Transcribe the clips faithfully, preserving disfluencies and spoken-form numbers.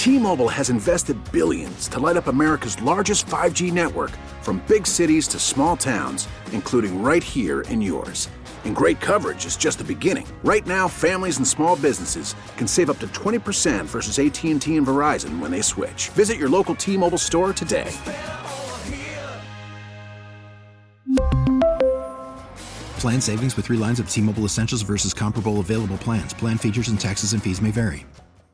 T-Mobile has invested billions to light up America's largest five G network, from big cities to small towns, including right here in yours. And great coverage is just the beginning. Right now, families and small businesses can save up to twenty percent versus A T and T and Verizon when they switch. Visit your local T-Mobile store today. Plan savings with three lines of T-Mobile Essentials versus comparable available plans. Plan features and taxes and fees may vary.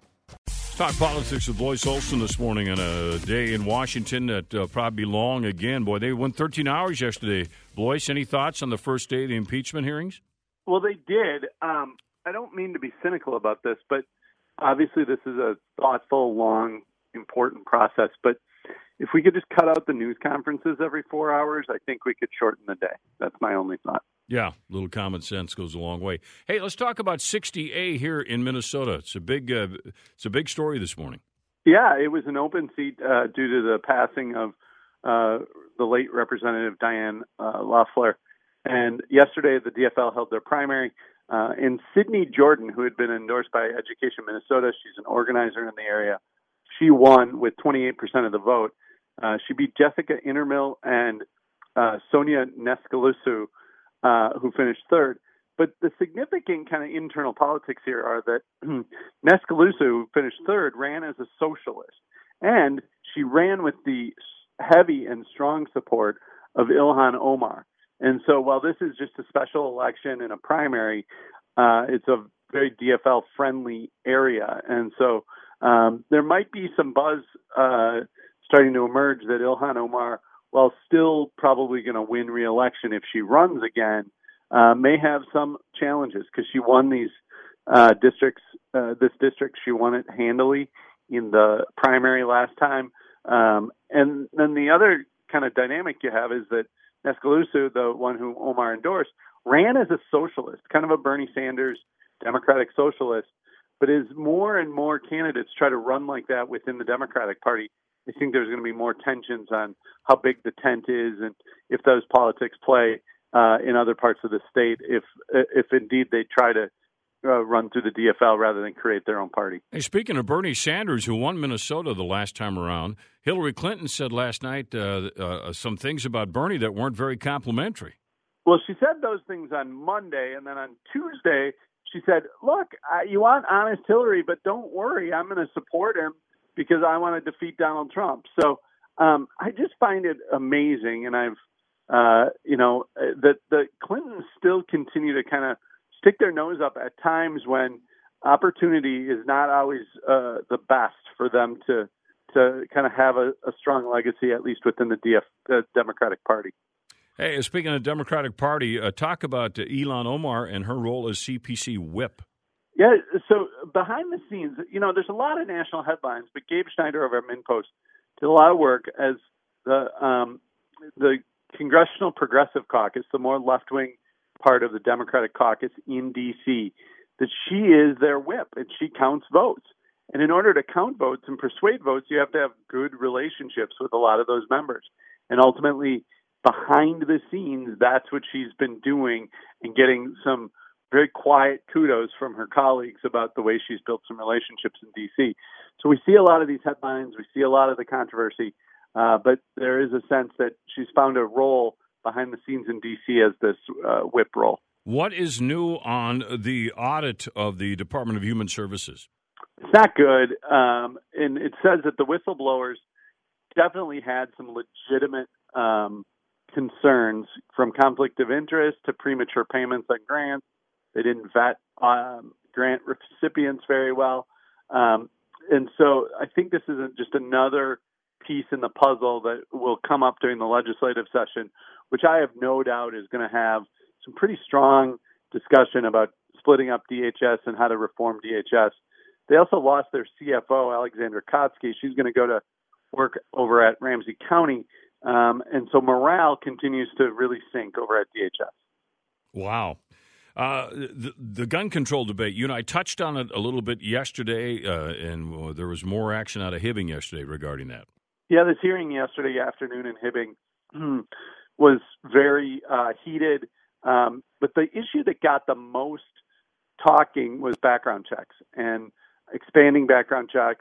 Talk politics with Blois Olson this morning on a day in Washington that uh, probably long again. Boy, they went thirteen hours yesterday. Blois, any thoughts on the first day of the impeachment hearings? Well, they did. Um, I don't mean to be cynical about this, but obviously this is a thoughtful, long, important process. But if we could just cut out the news conferences every four hours, I think we could shorten the day. That's my only thought. Yeah, a little common sense goes a long way. Hey, let's talk about sixty A here in Minnesota. It's a big, uh, it's a big story this morning. Yeah, it was an open seat uh, due to the passing of uh, the late Representative Diane uh, Loeffler. And yesterday, the D F L held their primary. Uh, and Sydney Jordan, who had been endorsed by Education Minnesota, she's an organizer in the area. She won with twenty-eight percent of the vote. Uh, she beat Jessica Innermill and uh, Sonia Nescalusu, Uh, who finished third. But the significant kind of internal politics here are that Nescalusu, who finished third, ran as a socialist. And she ran with the heavy and strong support of Ilhan Omar. And so while this is just a special election and a primary, uh, it's a very D F L-friendly area. And so um, there might be some buzz uh, starting to emerge that Ilhan Omar, while still probably going to win re-election if she runs again, uh, may have some challenges because she won these uh, districts. Uh, this district, she won it handily in the primary last time. Um, and then the other kind of dynamic you have is that Nescalusu, the one who Omar endorsed, ran as a socialist, kind of a Bernie Sanders Democratic socialist. But as more and more candidates try to run like that within the Democratic Party, I think there's going to be more tensions on how big the tent is and if those politics play uh, in other parts of the state, if if indeed they try to uh, run through the D F L rather than create their own party. Hey, speaking of Bernie Sanders, who won Minnesota the last time around, Hillary Clinton said last night uh, uh, some things about Bernie that weren't very complimentary. Well, she said those things on Monday, and then on Tuesday she said, look, I, you want honest Hillary, but don't worry, I'm going to support him because I want to defeat Donald Trump. So um, I just find it amazing, and I've, uh, you know, that the Clintons still continue to kind of stick their nose up at times when opportunity is not always uh, the best for them to to kind of have a, a strong legacy, at least within the D F, uh, Democratic Party. Hey, speaking of Democratic Party, uh, talk about uh, Ilhan Omar and her role as C P C whip. Yeah, so behind the scenes, you know, there's a lot of national headlines, but Gabe Schneider over at MinnPost did a lot of work as the um, the Congressional Progressive Caucus, the more left-wing part of the Democratic caucus in D C, that she is their whip and she counts votes. And in order to count votes and persuade votes, you have to have good relationships with a lot of those members. And ultimately, behind the scenes, that's what she's been doing and getting some very quiet kudos from her colleagues about the way she's built some relationships in D C. So we see a lot of these headlines, we see a lot of the controversy, uh, but there is a sense that she's found a role behind the scenes in D C as this uh, whip role. What is new on the audit of the Department of Human Services? It's not good, um, and it says that the whistleblowers definitely had some legitimate um, concerns, from conflict of interest to premature payments on grants. They didn't vet um, grant recipients very well. Um, and so I think this is just another piece in the puzzle that will come up during the legislative session, which I have no doubt is going to have some pretty strong discussion about splitting up D H S and how to reform D H S. They also lost their C F O, Alexandra Kotsky. She's going to go to work over at Ramsey County. Um, and so morale continues to really sink over at D H S. Wow. Uh, the, the gun control debate, you know, I touched on it a little bit yesterday, uh, and there was more action out of Hibbing yesterday regarding that. Yeah, this hearing yesterday afternoon in Hibbing was very uh, heated. Um, but the issue that got the most talking was background checks and expanding background checks.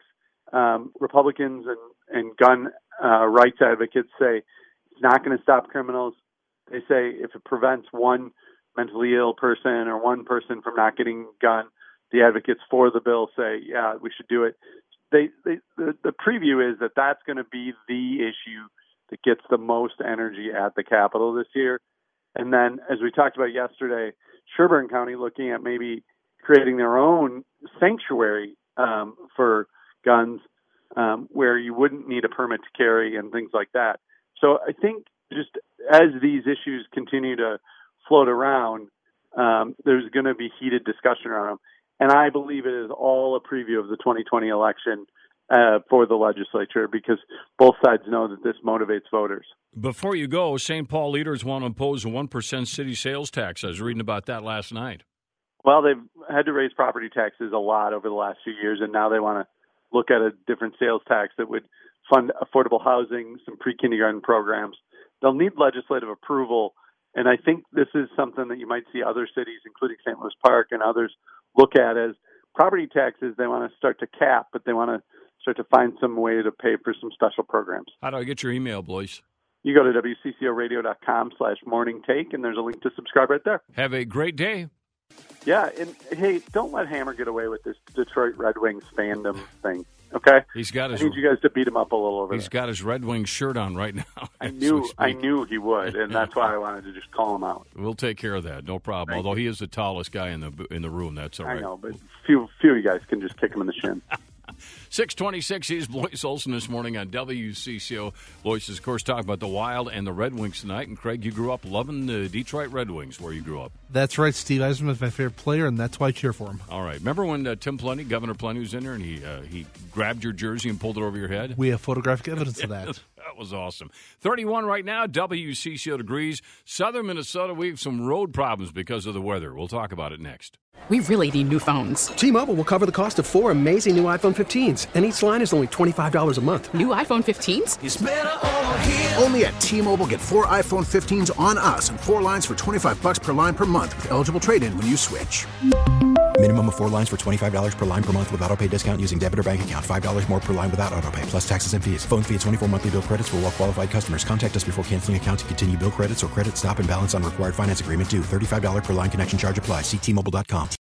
um, Republicans and, and gun uh, rights advocates say it's not going to stop criminals. They say if it prevents one mentally ill person or one person from not getting a gun, the advocates for the bill say, yeah, we should do it. They, they the, the preview is that that's going to be the issue that gets the most energy at the Capitol this year. And then, as we talked about yesterday, Sherburne County looking at maybe creating their own sanctuary um, for guns um, where you wouldn't need a permit to carry and things like that. So I think just as these issues continue to float around, um, there's going to be heated discussion around them. And I believe it is all a preview of the twenty twenty election uh, for the legislature, because both sides know that this motivates voters. Before you go, Saint Paul leaders want to impose a one percent city sales tax. I was reading about that last night. Well, they've had to raise property taxes a lot over the last few years, and now they want to look at a different sales tax that would fund affordable housing, some pre-kindergarten programs. They'll need legislative approval, and I think this is something that you might see other cities, including Saint Louis Park and others, look at as property taxes. They want to start to cap, but they want to start to find some way to pay for some special programs. How do I get your email, Blois? You go to W C C O radio dot com slash morning take, and there's a link to subscribe right there. Have a great day. Yeah, and hey, don't let Hammer get away with this Detroit Red Wings fandom thing, okay? He's got his, I need you guys to beat him up a little over He's there. got his Red Wings shirt on right now. I knew I knew he would, and that's why I wanted to just call him out. We'll take care of that, no problem. Thank Although you. he is the tallest guy in the in the room, that's all right. I know, but few few of you guys can just kick him in the shin. six twenty-six, he's Blois Olson this morning on W C C O. Blois is, of course, talking about the Wild and the Red Wings tonight. And, Craig, you grew up loving the Detroit Red Wings where you grew up. That's right. Steve Eisman is my favorite player, and that's why I cheer for him. All right. Remember when uh, Tim Plenty, Governor Plenty, was in there and he uh, he grabbed your jersey and pulled it over your head? We have photographic evidence of that. That was awesome. thirty-one right now, W C C O degrees. Southern Minnesota, we have some road problems because of the weather. We'll talk about it next. We really need new phones. T-Mobile will cover the cost of four amazing new iPhone fifteens, and each line is only twenty-five dollars a month. New iPhone fifteens? It's better over here. Only at T-Mobile, get four iPhone fifteens on us and four lines for twenty-five bucks per line per month with eligible trade-in when you switch. Minimum of four lines for twenty-five dollars per line per month with autopay discount using debit or bank account. five dollars more per line without autopay, plus taxes and fees. Phone fee at twenty-four monthly bill credits for well-qualified customers. Contact us before canceling account to continue bill credits or credit stop and balance on required finance agreement due. thirty-five dollars per line connection charge applies. See T Mobile dot com.